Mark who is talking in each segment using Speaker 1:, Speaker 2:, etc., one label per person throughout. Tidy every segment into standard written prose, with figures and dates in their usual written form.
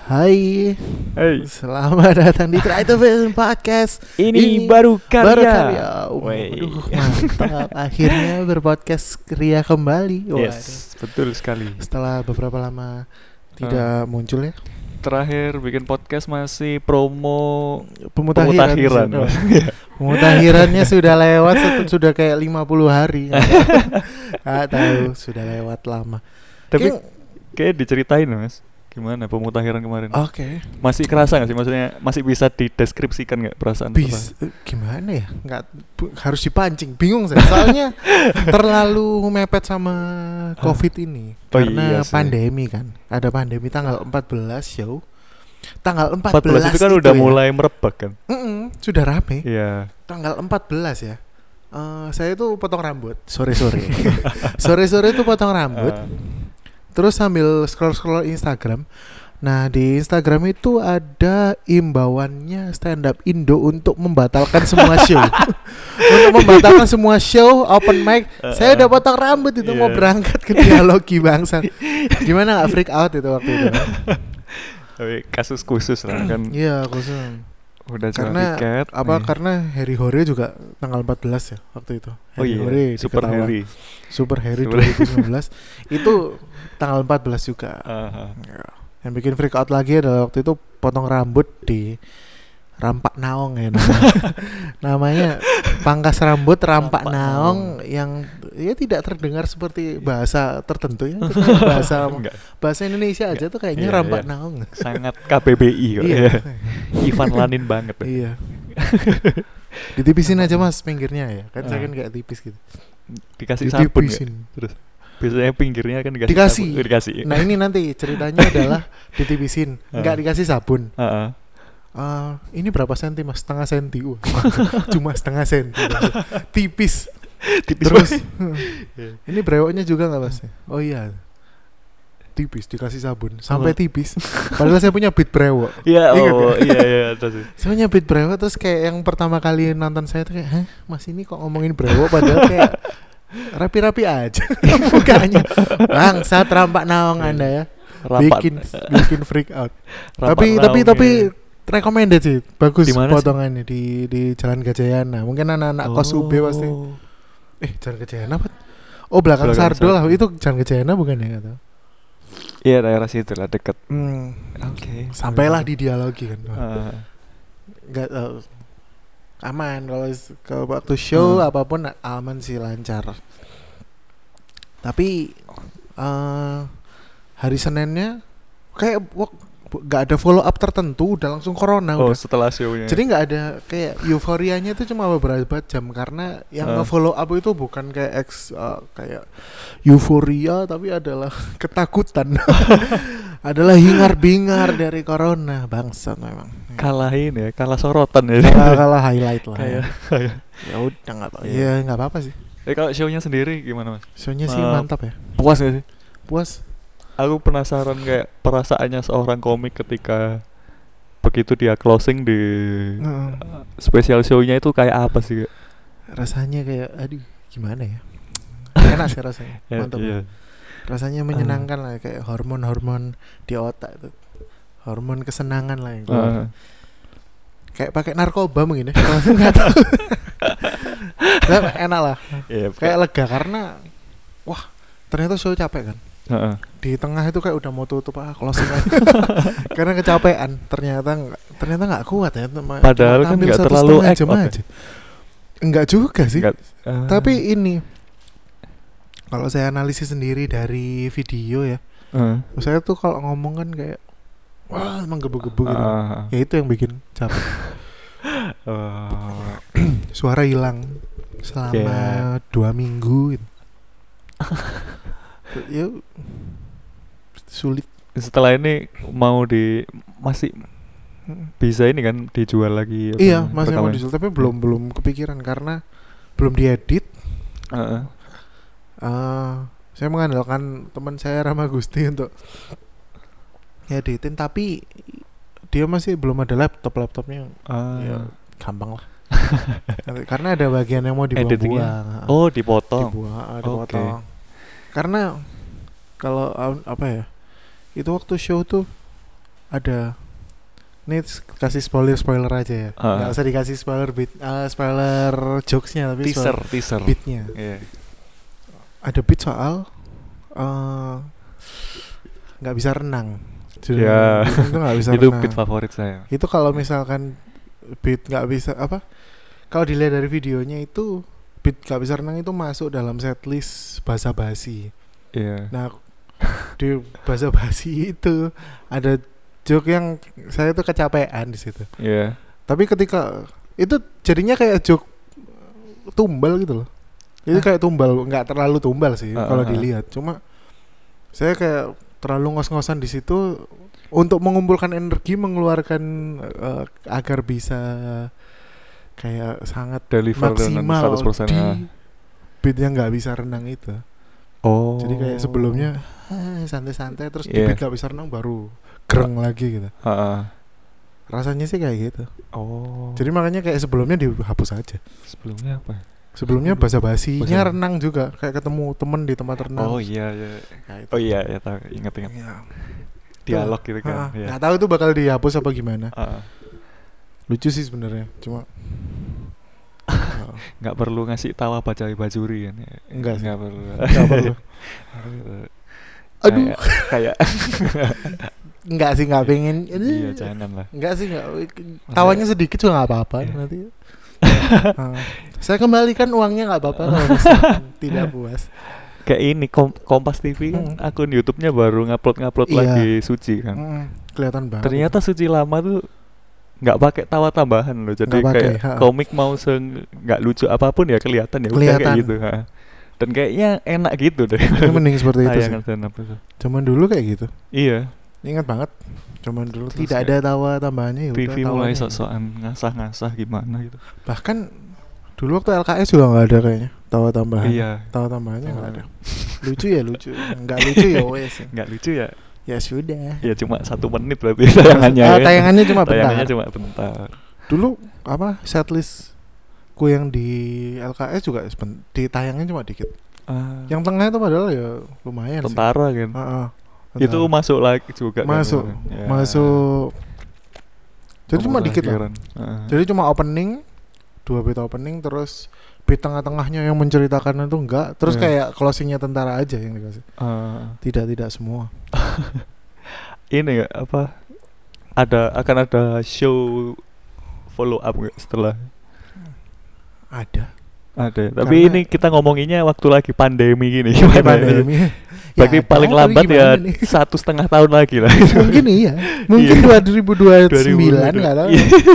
Speaker 1: Hai,
Speaker 2: Hey,
Speaker 1: selamat datang di Try to Film Podcast.
Speaker 2: ini baru karya.
Speaker 1: Waduh, mantap. Akhirnya berpodcast Ria kembali.
Speaker 2: Yes, betul sekali.
Speaker 1: Setelah beberapa lama tidak muncul ya.
Speaker 2: Terakhir bikin podcast masih promo
Speaker 1: Pemutakhiran. Pemutakhirannya sudah lewat, sudah kayak 50 hari. Nggak tahu, sudah lewat lama.
Speaker 2: Tapi kayak diceritain Mas, gimana pemutakhiran kemarin?
Speaker 1: Oke.
Speaker 2: Masih kerasa nggak sih? Maksudnya masih bisa dideskripsikan nggak perasaan?
Speaker 1: Gimana ya? Harus dipancing. Bingung saya. Soalnya terlalu mepet sama COVID ini. Karena
Speaker 2: iya
Speaker 1: pandemi kan. Ada pandemi tanggal 14 show. Tanggal 14
Speaker 2: itu kan udah mulai merebak kan?
Speaker 1: Sudah rame.
Speaker 2: Iya.
Speaker 1: Tanggal 14 ya. Saya tuh potong rambut sore-sore. Sore-sore tuh potong rambut. Terus sambil scroll Instagram. Nah, di Instagram itu ada imbauannya Stand Up Indo untuk membatalkan semua show. Untuk membatalkan semua show, open mic. Saya udah potong rambut itu mau berangkat ke Dialogi bangsa. Gimana gak freak out itu waktu itu?
Speaker 2: Tapi kasus khusus lah kan.
Speaker 1: Iya, khusus.
Speaker 2: Udah jual
Speaker 1: Karena
Speaker 2: tiket.
Speaker 1: karena Harry Hore juga tanggal 14 ya waktu itu.
Speaker 2: Harry
Speaker 1: Hore Super Harry 2019 itu tanggal 14 juga. Ya. Yang bikin freak out lagi adalah waktu itu potong rambut di Rampak Naong ya namanya pangkas rambut Rampak Naong yang ya tidak terdengar seperti bahasa tertentu ya. bahasa Indonesia aja tuh kayaknya Rampak Naong.
Speaker 2: Sangat KBBI kok.
Speaker 1: Iya.
Speaker 2: Ivan Lanin banget.
Speaker 1: Iya. Ditipisin aja Mas pinggirnya ya. Kan saya kan kayak tipis gitu.
Speaker 2: Dikasih sabun gak? Terus biasanya pinggirnya kan dikasih. Dikasih.
Speaker 1: Nah ini nanti ceritanya adalah ditipisin, nggak dikasih sabun. Ini berapa senti Mas? Setengah senti. Cuma setengah senti. Tipis. Terus ini brewoknya juga nggak Mas? Oh iya. Tipis dikasih sabun sampai tipis. Padahal saya punya beat brewok.
Speaker 2: Iya, iya terus.
Speaker 1: Saya punya beat brewok terus kayak yang pertama kali nonton saya tuh kayak, "Hah, Mas ini kok ngomongin brewok padahal kayak rapi-rapi aja." Mukanya. Bangsat Rampak Naong Anda ya. Bikin freak out. Tapi recommended sih. Bagus potongannya di Jalan Gajayana. Mungkin anak-anak kos UB pasti. Jalan Gajayana apa? Oh, belakang Sardo lah. Itu Jalan Gajayana bukan ya kata.
Speaker 2: Iya, daerah situ lah dekat.
Speaker 1: Oke. Sampailah di Dialogi kan. Enggak tahu. Aman kalau waktu show apapun aman sih, lancar. Tapi hari Seninnya kayak nggak ada follow up tertentu, udah langsung corona.
Speaker 2: Oh, setelah show-nya.
Speaker 1: Jadi nggak ada kayak euforianya itu cuma beberapa jam karena yang nge-follow up itu bukan kayak kayak euforia tapi adalah ketakutan. Adalah hingar-bingar dari corona, bangsat memang.
Speaker 2: Kalah sorotan ya.
Speaker 1: Kalah highlight lah. Ya udah nggak apa. Ya nggak apa-apa sih.
Speaker 2: Kalau show-nya sendiri gimana Mas?
Speaker 1: Show-nya sih mantap ya.
Speaker 2: Puas gak sih?
Speaker 1: Puas.
Speaker 2: Aku penasaran kayak perasaannya seorang komik ketika begitu dia closing di special show-nya itu kayak apa sih?
Speaker 1: Rasanya kayak aduh gimana ya? Enak sih rasanya. Mantap. Iya. Rasanya menyenangkan lah, kayak hormon-hormon di otak itu. Hormon kesenangan lah yang kayak pakai narkoba mungkin ya. Enggak tahu. Enak lah. Kayak lega karena wah, ternyata show capek kan. Di tengah itu kayak udah mau tutup closing aja. Karena kecapean. Ternyata nggak kuat ya.
Speaker 2: Padahal kan nggak terlalu jam aja.
Speaker 1: Enggak juga sih. Tapi ini kalau saya analisis sendiri dari video ya, saya tuh kalau ngomong kan kayak wah emang gebu-gebu gitu. Ya itu yang bikin capek. Suara hilang selama 2 minggu gitu. Ya sulit.
Speaker 2: Setelah ini masih bisa ini kan dijual lagi.
Speaker 1: Iya, masih mau dijual tapi belum kepikiran karena belum diedit. Saya mengandalkan teman saya Rama Gusti untuk editin tapi dia masih belum ada laptopnya. Ya gampang lah. Karena ada bagian yang mau dibuang-buang.
Speaker 2: Oh, dipotong.
Speaker 1: Dipotong. Okay. Karena kalau apa ya? Itu waktu show tuh ada. Ini kasih spoiler aja ya. Nggak usah dikasih spoiler beat, spoiler jokesnya tapi
Speaker 2: teaser
Speaker 1: beatnya.
Speaker 2: Yeah.
Speaker 1: Ada beat soal nggak bisa renang.
Speaker 2: Ya.
Speaker 1: Itu nggak bisa
Speaker 2: Itu
Speaker 1: renang.
Speaker 2: beat favorit saya.
Speaker 1: Itu kalau misalkan beat nggak bisa apa? Kalau dilihat dari videonya itu beat nggak bisa renang itu masuk dalam setlist basa-basi.
Speaker 2: Iya.
Speaker 1: Nah di basa-basi itu ada joke yang saya tuh kecapean di situ.
Speaker 2: Iya.
Speaker 1: Tapi ketika itu jadinya kayak joke tumbal gitu loh. Itu kayak tumbal, nggak terlalu tumbal sih kalau dilihat. Cuma saya kayak terlalu ngos-ngosan di situ untuk mengumpulkan energi, mengeluarkan agar bisa kayak sangat
Speaker 2: Deliver
Speaker 1: maksimal
Speaker 2: 100%
Speaker 1: di beat yang nggak bisa renang itu.
Speaker 2: Oh.
Speaker 1: Jadi kayak sebelumnya santai-santai terus di beat nggak bisa renang baru gereng lagi gitu. Rasanya sih kayak gitu.
Speaker 2: Oh.
Speaker 1: Jadi makanya kayak sebelumnya dihapus aja.
Speaker 2: Sebelumnya apa?
Speaker 1: Sebelumnya basa-basinya renang juga, kayak ketemu temen di tempat renang.
Speaker 2: Oh iya.
Speaker 1: Nah,
Speaker 2: oh iya ya tahu, ingat.
Speaker 1: Ya.
Speaker 2: Dialog gitu kan.
Speaker 1: Ya. Nggak tahu itu bakal dihapus apa gimana. Lucu sih sebenarnya, cuma
Speaker 2: nggak perlu ngasih tawa baca bajuri kan.
Speaker 1: Enggak
Speaker 2: perlu.
Speaker 1: Nggak perlu. Aduh.
Speaker 2: Kayak
Speaker 1: enggak sih, nggak pengen.
Speaker 2: Iya, jangan lah.
Speaker 1: Enggak sih, tawanya sedikit juga nggak apa-apa nanti. Saya kembalikan uangnya nggak apa-apa kalau tidak puas.
Speaker 2: Kayak ini Kompas TV kan akun YouTube-nya baru ngupload lagi Suci kan.
Speaker 1: Kelihatan banget.
Speaker 2: Ternyata Suci lama tuh nggak pakai tawa tambahan loh. Jadi kayak komik mau nggak lucu apapun ya kelihatan ya udah kayak gitu. Dan kayaknya enak gitu deh.
Speaker 1: Mending seperti itu sih. Cuman dulu kayak gitu.
Speaker 2: Iya.
Speaker 1: Ingat banget. Cuman dulu terus tidak ada tawa tambahannya ya udah.
Speaker 2: TV mulai sok-sokan ngasah-ngasah gimana gitu.
Speaker 1: Bahkan dulu waktu LKS juga nggak ada kayaknya tawa tambahan.
Speaker 2: Iya.
Speaker 1: Tawa tambahannya nggak ada. Lucu ya lucu. Nggak lucu ya wes.
Speaker 2: Nggak lucu ya.
Speaker 1: Ya sudah.
Speaker 2: Ya cuma 1 menit berarti tayangannya.
Speaker 1: Tayangannya cuma bentar.
Speaker 2: Tayangannya cuma bentar.
Speaker 1: Dulu apa setlistku yang di LKS juga ditayangnya cuma dikit. Yang tengah itu padahal ya lumayan.
Speaker 2: Tentara
Speaker 1: sih.
Speaker 2: Kan. Itu masuk lagi juga.
Speaker 1: Masuk. Kan, ya. Masuk. Jadi cuma dikit lah. Jadi cuma opening, 2 beat opening, terus beat tengah-tengahnya yang menceritakan itu enggak, terus kayak closingnya tentara aja yang dikasih. Tidak semua.
Speaker 2: Ini nggak apa? Akan ada show follow up nggak setelah?
Speaker 1: Ada.
Speaker 2: Tapi ini kita ngomonginnya waktu lagi pandemi gini.
Speaker 1: Pandemi.
Speaker 2: Berarti paling lambat ya 1,5 tahun lagi lah.
Speaker 1: Mungkin iya. Mungkin 2029 nggak tahu.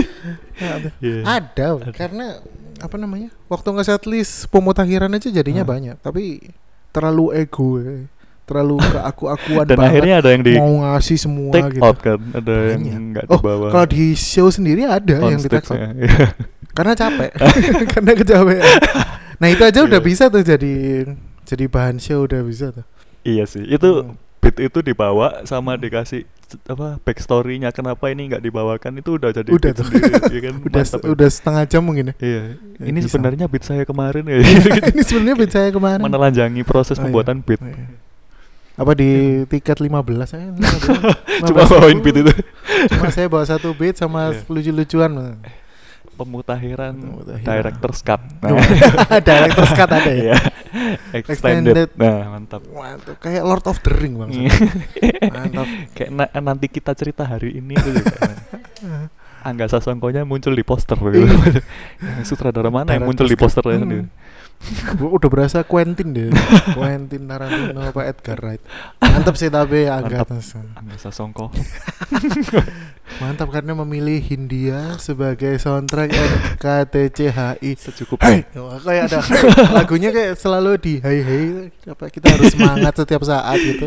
Speaker 1: Ada karena apa namanya? Waktu nge-setlist pemutakhiran aja jadinya banyak, tapi terlalu ego, terlalu keaku-akuan
Speaker 2: dan
Speaker 1: banget.
Speaker 2: Akhirnya ada yang
Speaker 1: mau ngasih semua
Speaker 2: take
Speaker 1: gitu.
Speaker 2: out kan, ada yang nggak dibawa.
Speaker 1: Kalau di show sendiri ada yang di take out. Karena capek, karena kecapean. Nah itu aja udah bisa tuh jadi bahan show, udah bisa tuh.
Speaker 2: Iya sih, itu beat itu dibawa sama dikasih apa backstory-nya kenapa ini nggak dibawakan itu udah jadi beat sendiri, ya kan?
Speaker 1: udah setengah jam mungkin ya.
Speaker 2: Iya. Ini bisa. Sebenarnya beat saya kemarin ya.
Speaker 1: Ini sebenarnya beat saya kemarin.
Speaker 2: Menelanjangi proses pembuatan beat.
Speaker 1: Apa di tiket 15 saya?
Speaker 2: Cuma bawain beat itu.
Speaker 1: Cuma saya bawa 1 beat sama lucu-lucuan.
Speaker 2: Pemutakhiran Director's Cut.
Speaker 1: Director's Cut ada ya.
Speaker 2: Extended. Nah, mantap.
Speaker 1: Mantap. Kayak Lord of the Ring bang. Mantap.
Speaker 2: Kayak nanti kita cerita hari ini itu juga. Angga Sasongkonya muncul di poster gitu. Sutradara mana yang muncul di posternya sendiri?
Speaker 1: Udah berasa Quentin deh. Quentin Tarantino apa Edgar Wright. Mantap sih tapi Angga
Speaker 2: Sasongko.
Speaker 1: Mantap karena memilih Hindia sebagai soundtrack NKTCHI
Speaker 2: secukupnya.
Speaker 1: Kayak ada lagunya kayak selalu di hai apa kita harus semangat setiap saat gitu.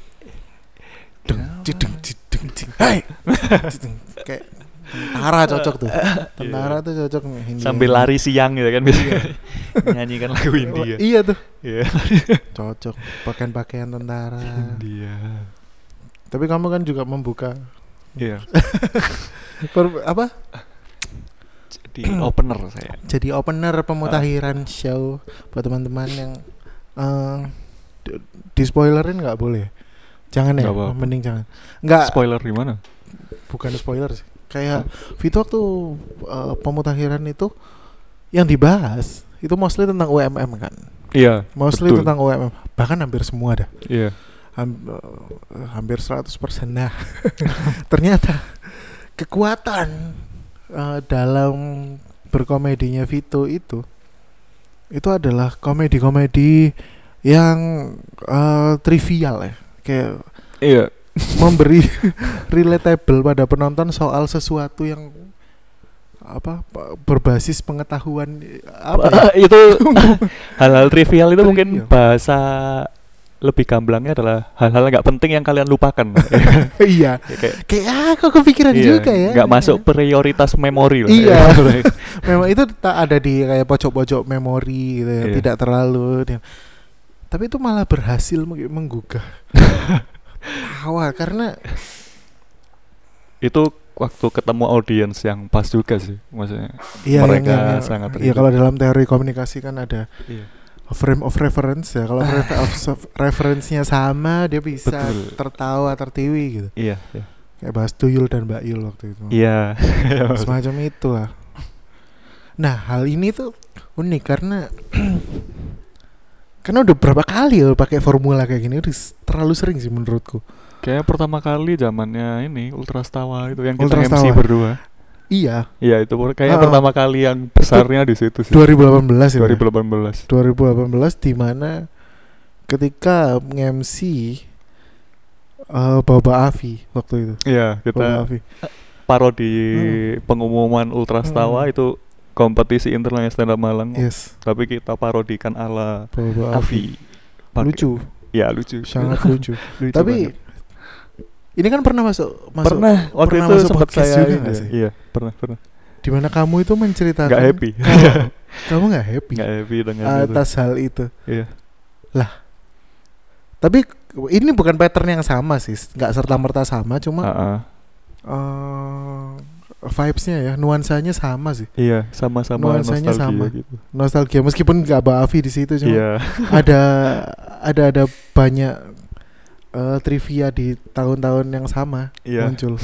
Speaker 1: Hai. Kayak tentara cocok tuh. Tentara tuh cocok Hindia.
Speaker 2: Sambil lari siang gitu kan biasanya. Nyanyikan lagu Hindia.
Speaker 1: Iya tuh.
Speaker 2: Iya.
Speaker 1: Cocok pakaian tentara.
Speaker 2: Hindia.
Speaker 1: Tapi kamu kan juga membuka.
Speaker 2: Iya.
Speaker 1: Apa?
Speaker 2: Jadi opener saya.
Speaker 1: Jadi opener pemutakhiran show buat teman-teman yang di spoilerin nggak boleh. Jangan ya, mending jangan. Nggak.
Speaker 2: Spoiler di mana?
Speaker 1: bukan spoiler sih. Kayak Vito waktu pemutakhiran itu yang dibahas itu mostly tentang UMM kan.
Speaker 2: Iya.
Speaker 1: Mostly
Speaker 2: betul.
Speaker 1: tentang UMM. Bahkan hampir semua dah.
Speaker 2: Iya.
Speaker 1: Hampir 100%. Nah, ternyata kekuatan dalam berkomedinya Vito itu adalah komedi-komedi yang trivial ya. Kayak
Speaker 2: iya.
Speaker 1: Memberi relatable pada penonton soal sesuatu yang berbasis pengetahuan
Speaker 2: itu hal-hal trivial itu mungkin bahasa lebih gamblangnya adalah hal-hal nggak penting yang kalian lupakan.
Speaker 1: Iya. Kayak kok kepikiran juga ya.
Speaker 2: Nggak masuk prioritas memori lah.
Speaker 1: Iya. Memang itu tak ada di kayak pojok-pojok memori gitu ya. Tidak terlalu. Tapi itu malah berhasil menggugah awal karena
Speaker 2: itu waktu ketemu audiens yang pas juga sih, maksudnya mereka sangat.
Speaker 1: Iya, kalau dalam teori komunikasi kan ada frame of reference ya. Kalau frame of reference-nya sama, dia bisa tertawa, tertiwi gitu.
Speaker 2: Iya.
Speaker 1: Kayak bahas Tuyul dan Mbak Yul waktu itu.
Speaker 2: Iya.
Speaker 1: Semacam itu lah. Nah, hal ini tuh unik karena udah berapa kali ya pakai formula kayak gini, udah terlalu sering sih menurutku.
Speaker 2: Kayak pertama kali zamannya ini Ultrastawa itu yang kita MC berdua.
Speaker 1: Iya.
Speaker 2: Iya, itu kayaknya pertama kali yang besarnya di situ sih.
Speaker 1: 2018 ya.
Speaker 2: 2018
Speaker 1: di mana ketika MC Baba Avi waktu itu.
Speaker 2: Iya, kita parodi pengumuman Ultrastawa itu kompetisi internasional stand up Malang.
Speaker 1: Yes.
Speaker 2: Tapi kita parodikan ala
Speaker 1: Avi. Lucu.
Speaker 2: Ya, lucu.
Speaker 1: Sangat lucu. Tapi banget. Ini kan pernah masuk
Speaker 2: waktu itu sempat saya juga sih? Iya, pernah.
Speaker 1: Di mana kamu itu menceritakan
Speaker 2: enggak happy.
Speaker 1: Kamu enggak happy
Speaker 2: dengan
Speaker 1: atas hal itu.
Speaker 2: Iya.
Speaker 1: Lah. Tapi ini bukan pattern yang sama sih, enggak serta-merta sama, cuma vibes-nya ya, nuansanya sama sih.
Speaker 2: Iya, sama-sama
Speaker 1: nuansanya
Speaker 2: nostalgia
Speaker 1: sama.
Speaker 2: Gitu.
Speaker 1: Nostalgia meskipun enggak Baafi di situ cuma ada banyak trivia di tahun-tahun yang sama muncul.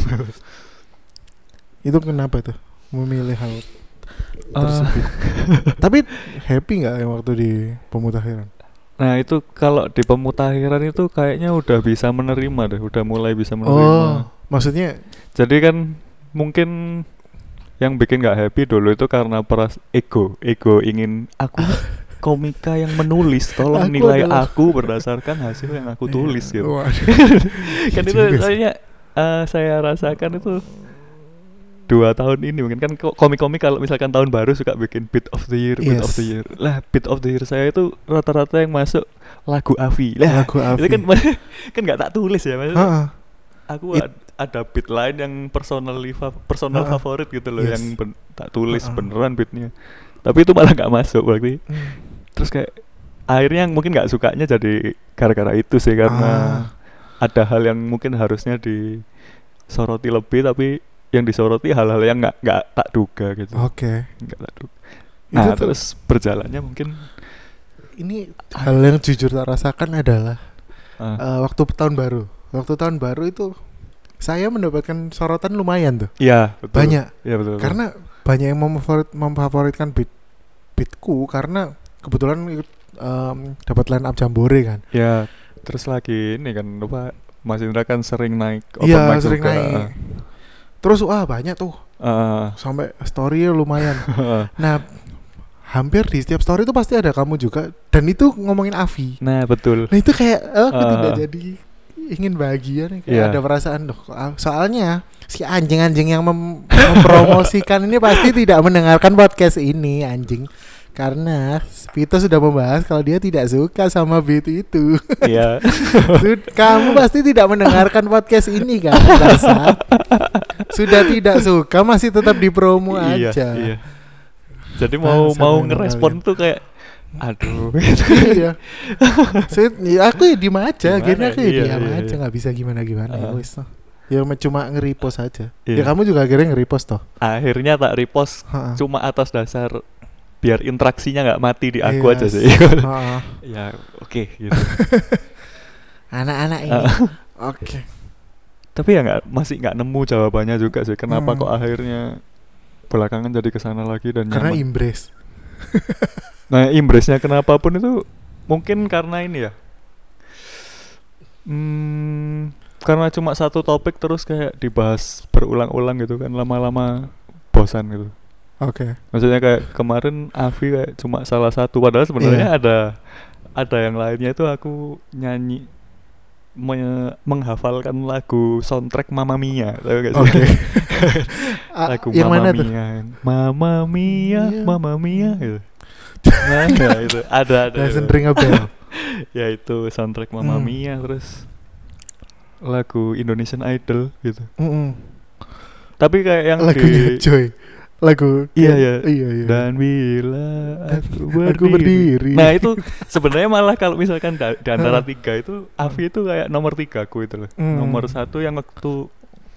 Speaker 1: Itu kenapa tuh memilih hal tersebut? Tapi happy nggak yang waktu di pemutakhiran?
Speaker 2: Nah itu kalau di pemutakhiran itu kayaknya udah bisa menerima deh, udah mulai bisa menerima.
Speaker 1: Maksudnya?
Speaker 2: Jadi kan mungkin yang bikin nggak happy dulu itu karena ego ingin aku komika yang menulis, tolong nilai aku berdasarkan hasil yang aku tulis gitu. Kan itu kayaknya saya rasakan itu 2 tahun ini mungkin kan komik-komik kalau misalkan tahun baru suka bikin beat of the year. Lah beat of the year saya itu rata-rata yang masuk lagu Avi. Lah itu kan nggak tak tulis ya maksudnya. Aku ada beat lain yang personal favorit gitu loh yang tak tulis beneran beatnya. Tapi itu malah nggak masuk berarti. Terus kayak akhirnya mungkin nggak sukanya jadi gara-gara itu sih, karena ada hal yang mungkin harusnya disoroti lebih tapi yang disoroti hal-hal yang nggak tak duga gitu.
Speaker 1: Oke.
Speaker 2: Nggak tak duga. Nah terus berjalannya mungkin
Speaker 1: ini hal yang jujur tak rasakan adalah waktu tahun baru. Waktu tahun baru itu saya mendapatkan sorotan lumayan tuh.
Speaker 2: Iya betul.
Speaker 1: Banyak.
Speaker 2: Iya betul.
Speaker 1: Karena banyak yang memfavoritkan beatku karena kebetulan dapat line up Jambore kan.
Speaker 2: Ya, terus lagi ini kan lupa Mas Indra kan sering naik open
Speaker 1: mic
Speaker 2: sering
Speaker 1: juga. Naik. Terus banyak tuh. Sampai story lumayan. Nah, hampir di setiap story itu pasti ada kamu juga dan itu ngomongin Avi.
Speaker 2: Nah, betul.
Speaker 1: Nah, itu kayak aku tidak jadi ingin bahagia nih, kayak ada perasaan soalnya si anjing-anjing yang mempromosikan ini pasti tidak mendengarkan podcast ini anjing. Karena Vito sudah membahas kalau dia tidak suka sama beat itu.
Speaker 2: Iya.
Speaker 1: Kamu pasti tidak mendengarkan podcast ini kan? Sudah tidak suka masih tetap dipromo aja. Iya.
Speaker 2: Jadi mau ngerespon tuh kayak aduh.
Speaker 1: Iya. Aku ya diem aja, akhirnya aku ya diam aja, nggak bisa gimana wis. Ya cuma nge-repost aja. Ya kamu juga akhirnya nge-repost toh.
Speaker 2: Akhirnya tak repost cuma atas dasar biar interaksinya nggak mati di aku aja sih. Ya oke, gitu.
Speaker 1: Anak-anak ini. Oke.
Speaker 2: Tapi ya masih nggak nemu jawabannya juga sih. Kenapa kok akhirnya belakangan jadi kesana lagi dan
Speaker 1: karena
Speaker 2: nyaman.
Speaker 1: impress.
Speaker 2: Nah impresnya kenapa pun itu mungkin karena ini ya. Karena cuma satu topik terus kayak dibahas berulang-ulang gitu kan, lama-lama bosan gitu.
Speaker 1: Oke.
Speaker 2: Maksudnya kayak kemarin Avi kayak cuma salah satu, padahal sebenarnya ada yang lainnya itu aku nyanyi menghafalkan lagu soundtrack Mamma Mia, tahu gak sih?
Speaker 1: Oke.
Speaker 2: Lagu
Speaker 1: yang
Speaker 2: Mamma
Speaker 1: mana tuh?
Speaker 2: Mia, Mamma Mia,
Speaker 1: Iya.
Speaker 2: Mamma Mia gitu. Mana itu? Ada.
Speaker 1: Doesn't ring a bell.
Speaker 2: Ya itu soundtrack Mamma Mia, terus lagu Indonesian Idol gitu. Tapi kayak yang
Speaker 1: lagunya Joy. Lagu
Speaker 2: iya.
Speaker 1: Dan
Speaker 2: Dan bila
Speaker 1: aku berdiri.
Speaker 2: Nah itu sebenarnya malah kalau misalkan di antara tiga itu Avi itu kayak nomor 3 aku itu loh. Nomor 1 yang waktu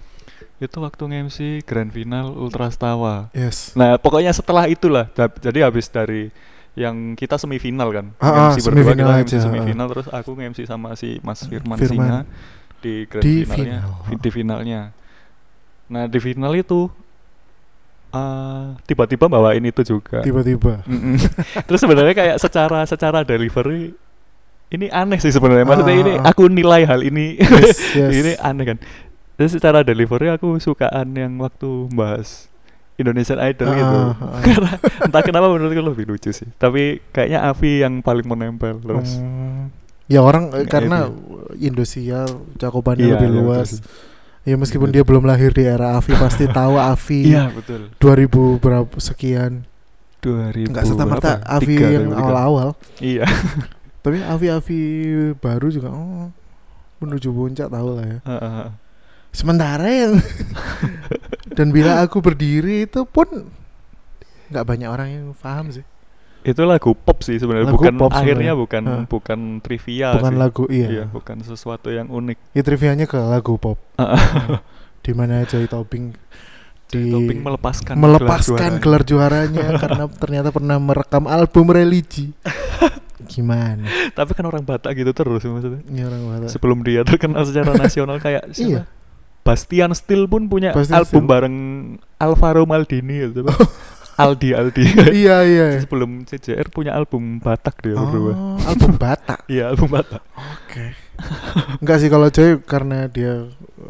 Speaker 2: nge-MC Grand Final Ultrastawa.
Speaker 1: Yes.
Speaker 2: Nah pokoknya setelah itulah, jadi habis dari yang kita semifinal kan, MC berdua
Speaker 1: semifinal
Speaker 2: kita
Speaker 1: aja.
Speaker 2: MC semifinal, terus aku nge-MC sama si Mas Firman Singa di Grand
Speaker 1: Di
Speaker 2: Finalnya,
Speaker 1: final.
Speaker 2: di finalnya. Nah di final itu tiba-tiba bawain itu juga.
Speaker 1: Tiba-tiba.
Speaker 2: Terus sebenarnya kayak secara delivery ini aneh sih sebenarnya. Maksudnya ini aku nilai hal ini
Speaker 1: Yes.
Speaker 2: ini aneh kan. Terus secara delivery aku sukaan yang waktu bahas Indonesian Idol gitu. Karena entah kenapa menurutku lebih lucu sih. Tapi kayaknya Avi yang paling menempel terus.
Speaker 1: Ya orang
Speaker 2: Nggak
Speaker 1: karena
Speaker 2: itu.
Speaker 1: Indosiar cakupannya lebih luas.
Speaker 2: Betul.
Speaker 1: Ya meskipun dia belum lahir di era Avi pasti tahu Avi.
Speaker 2: Iya betul.
Speaker 1: 2000 berapa sekian.
Speaker 2: 2000.
Speaker 1: Enggak serta-merta Avi
Speaker 2: 3,
Speaker 1: yang
Speaker 2: 2003.
Speaker 1: awal-awal.
Speaker 2: Iya.
Speaker 1: Tapi Avi baru juga menuju puncak tahu lah ya. Sementara yang dan bila aku berdiri itu pun nggak banyak orang yang paham sih.
Speaker 2: Itu lagu pop sih sebenarnya,
Speaker 1: Lagu
Speaker 2: bukan
Speaker 1: pop
Speaker 2: akhirnya
Speaker 1: sebenarnya.
Speaker 2: bukan trivia
Speaker 1: Bukan
Speaker 2: sih.
Speaker 1: lagu
Speaker 2: Iya, bukan sesuatu yang unik.
Speaker 1: Ya trivianya ke lagu pop. Di mana Joy Tobing
Speaker 2: Toping melepaskan
Speaker 1: gelar juaranya karena ternyata pernah merekam album religi. Gimana?
Speaker 2: Tapi kan orang Batak gitu terus maksudnya.
Speaker 1: Ini orang Batak.
Speaker 2: Sebelum dia terkenal secara nasional kayak siapa?
Speaker 1: Iya.
Speaker 2: Bastian Steel pun punya
Speaker 1: Bastian
Speaker 2: album
Speaker 1: Steel.
Speaker 2: bareng Alvaro Maldini gitu. Aldi.
Speaker 1: Iya.
Speaker 2: Sebelum CJR punya album Batak dia berdua.
Speaker 1: Album Batak.
Speaker 2: Iya, album Batak.
Speaker 1: Oke. Enggak sih kalau Joy karena dia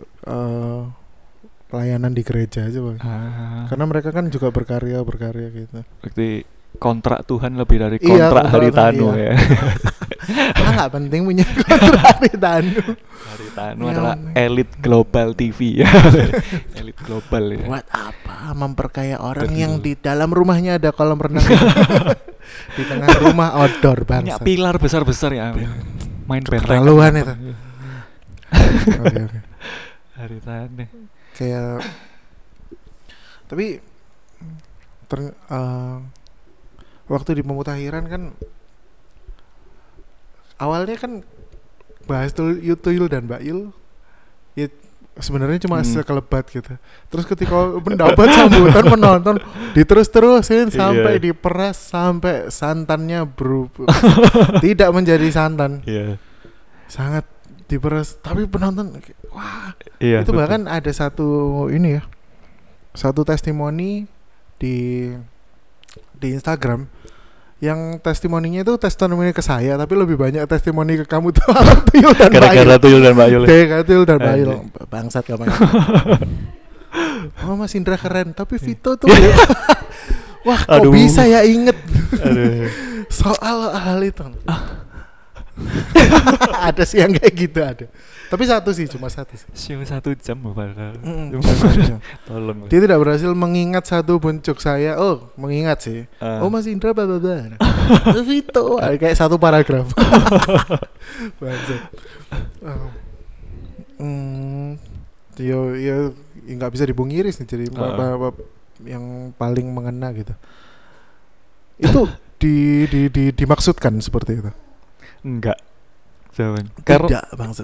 Speaker 1: pelayanan di gereja aja Bang. Karena mereka kan juga berkarya gitu.
Speaker 2: Berarti kontrak Tuhan lebih dari kontrak Haritanu ya.
Speaker 1: Nggak penting punya kontrak Haritanu.
Speaker 2: Haritanu adalah elit global TV ya. Elit global ya.
Speaker 1: Buat apa memperkaya orang yang di dalam rumahnya ada kolam renang. Di tengah rumah outdoor
Speaker 2: Punya
Speaker 1: bangsa.
Speaker 2: pilar besar-besar ya. Main benteng.
Speaker 1: Keterlaluan itu. Oke.
Speaker 2: Haritanu.
Speaker 1: Kayak tapi waktu di pemutakhiran kan awalnya kan bahas Tuyul dan Mbak Il ya sebenarnya cuma sekelebat gitu. Terus ketika mendapat sambutan penonton diterus-terusin sampai diperas sampai santannya tidak menjadi santan.
Speaker 2: Iya.
Speaker 1: Sangat diperas tapi penonton wah.
Speaker 2: Iya,
Speaker 1: itu
Speaker 2: betul.
Speaker 1: bahkan ada satu ini ya. Satu testimoni di Instagram yang testimoninya itu testimoni ke saya tapi lebih banyak testimoni ke kamu tuh Tuyul dan
Speaker 2: Gara-gara Tuyul dan Mbak Yul.
Speaker 1: Gara-gara Tuyul dan Mbak Yul. Bangsat kamu. Oh Mas Indra keren tapi Vito tuh wah kok bisa ya inget soal hal itu. Ada sih yang kayak gitu ada. Tapi cuma satu sih.
Speaker 2: Show 1 jam padahal. Tolong.
Speaker 1: Dia tidak berhasil mengingat satu buncuk saya. Oh, mengingat sih. Oh Mas Indra bla. Vito kayak satu paragraf. Bangsat. Yo nggak bisa dibungkiri sih jadi yang paling mengena gitu. Itu dimaksudkan seperti itu.
Speaker 2: Enggak. Jangan.
Speaker 1: Tidak bangsat.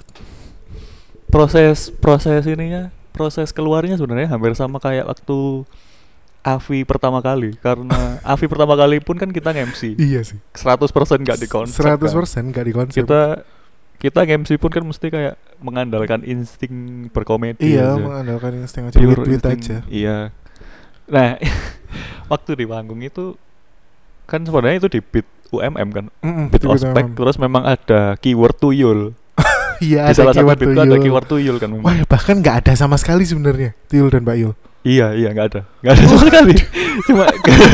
Speaker 2: Proses keluarnya sebenarnya hampir sama kayak waktu Avi pertama kali. Karena Avi pertama kali pun kan kita nge-MC.
Speaker 1: Iya sih.
Speaker 2: 100% enggak di konsep.
Speaker 1: 100% enggak di konsep.
Speaker 2: Kita kita MC pun kan mesti kayak mengandalkan insting berkomedi
Speaker 1: Iya,
Speaker 2: aja.
Speaker 1: mengandalkan insting aja,
Speaker 2: Pure
Speaker 1: duit
Speaker 2: insting.
Speaker 1: aja.
Speaker 2: Iya. Nah, waktu di panggung itu kan sebenarnya itu di beat UMM kan, beat ospek, terus memang ada keyword tuyul.
Speaker 1: Iya,
Speaker 2: Di
Speaker 1: ada
Speaker 2: salah satu
Speaker 1: keyword
Speaker 2: beat itu ada keyword tuyul kan memang.
Speaker 1: Wah, bahkan nggak ada sama sekali sebenarnya Tuyul dan Mbak Yul.
Speaker 2: Iya, nggak ada sama sekali. Cuma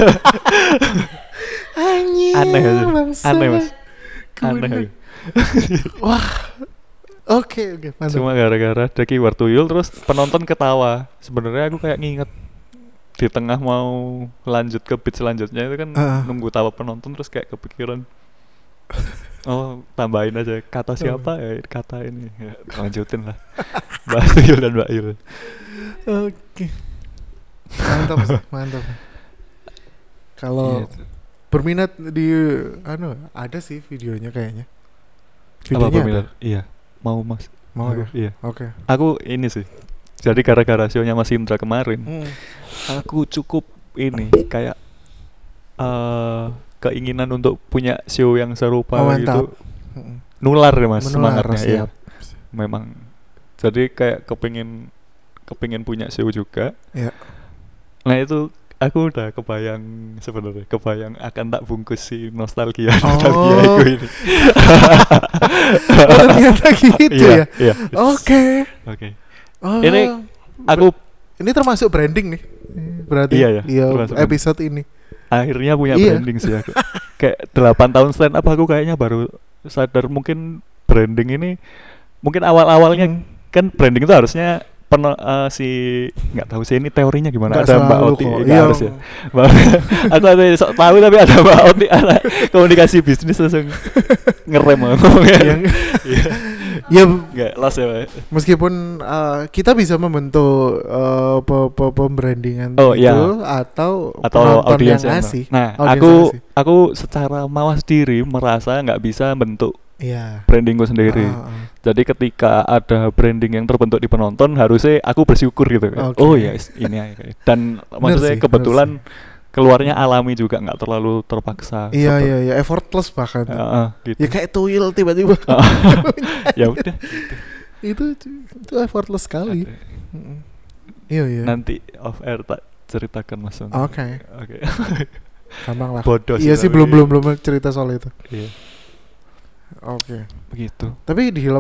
Speaker 2: aneh aja. Aneh mas. Aneh.
Speaker 1: Wah, oke, mantap.
Speaker 2: Cuma gara-gara ada keyword tuyul terus penonton ketawa. Sebenarnya aku kayak nginget di tengah mau lanjut ke beat selanjutnya itu kan nunggu tawa penonton terus kayak kepikiran oh tambahin aja kata siapa ya kata ini ya, lanjutin lah Mbak Tuyul dan Mbak Yul.
Speaker 1: Oke, mantap. Kalau berminat di ada sih videonya kayaknya.
Speaker 2: Apa berminat? Iya, mau mas.
Speaker 1: Mau ya?
Speaker 2: Iya.
Speaker 1: Oke.
Speaker 2: Aku ini sih. Jadi gara-gara show-nya Mas Indra kemarin, aku cukup ini kayak keinginan untuk punya show yang serupa gitu. Nular ya mas, semangatnya ya. Memang. Jadi kayak kepingin punya show juga.
Speaker 1: Iya.
Speaker 2: Nah itu aku udah kebayang akan tak bungkus si nostalgia aku ini.
Speaker 1: Ternyata gitu ya.
Speaker 2: Iya.
Speaker 1: Oke. Oh,
Speaker 2: ini
Speaker 1: termasuk branding nih. Berarti
Speaker 2: iya,
Speaker 1: episode ini.
Speaker 2: Akhirnya punya branding sih aku. Kayak 8 tahun stand up aku kayaknya baru sadar mungkin branding ini mungkin awal-awalnya kan branding itu harusnya nggak tahu sih ini teorinya gimana. Ada Mbak Oti harus ya. Aku ada sok tahu tapi ada Mbak Oti anak komunikasi bisnis langsung ngerem ngomongnya.
Speaker 1: Ya
Speaker 2: nggak los ya Pak.
Speaker 1: Meskipun kita bisa membentuk pembrandingan atau audiens yang ngasih.
Speaker 2: Nah aku secara mawas diri merasa nggak bisa bentuk brandingku sendiri. Jadi ketika ada branding yang terbentuk di penonton harusnya aku bersyukur gitu. Oh ya ini aja. Dan maksudnya kebetulan keluarnya alami juga, nggak terlalu terpaksa.
Speaker 1: Iya, effortless bahkan.
Speaker 2: Gitu.
Speaker 1: Ya kayak Tuyul tiba-tiba.
Speaker 2: Ya udah.
Speaker 1: Itu effortless sekali. Iya.
Speaker 2: Nanti off air tak ceritakan Mas.
Speaker 1: Oke. Gampang lah.
Speaker 2: Bodoh
Speaker 1: sih. Iya sih belum cerita soal itu.
Speaker 2: Iya.
Speaker 1: Oke.
Speaker 2: Begitu.
Speaker 1: Tapi di